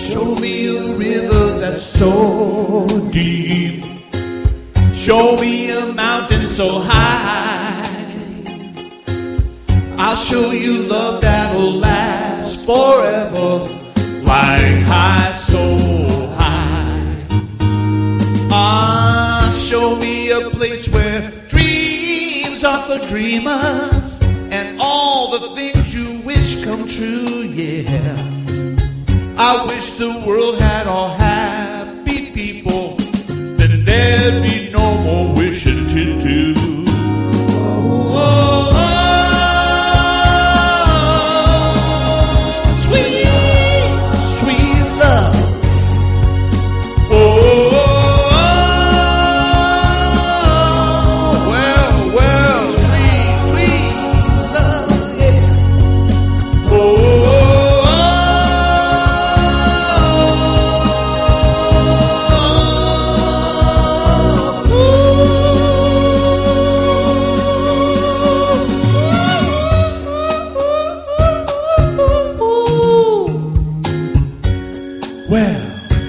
Show me a river that's so deep. Show me a mountain so high. I'll show you love that'll last forever. Flying high, so high. Show me a place where dreams are for dreamers and all the things you wish come true, yeah. I wish the world had all happy people, then there'd be no more wishing to do. Well,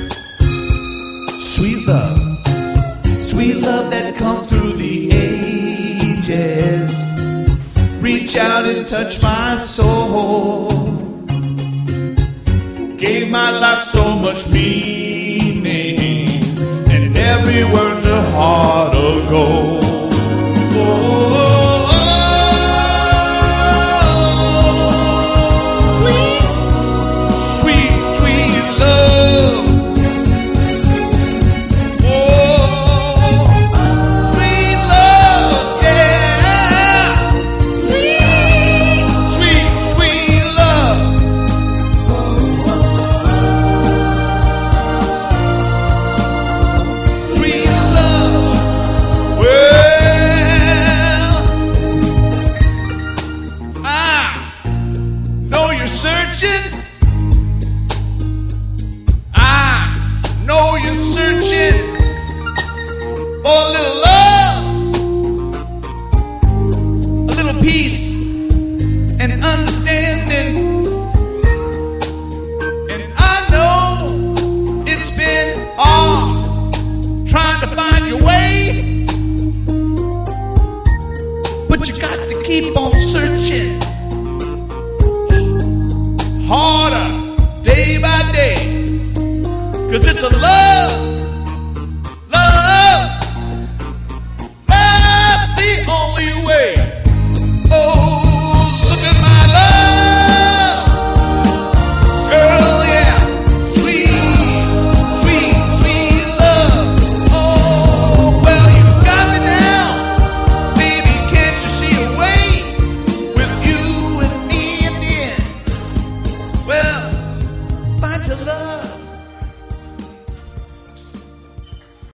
sweet love that comes through the ages, reach out and touch my soul, gave my life so much meaning, and every word's a heart of gold. Peace and understanding, and I know it's been hard trying to find your way, but you got to keep on searching.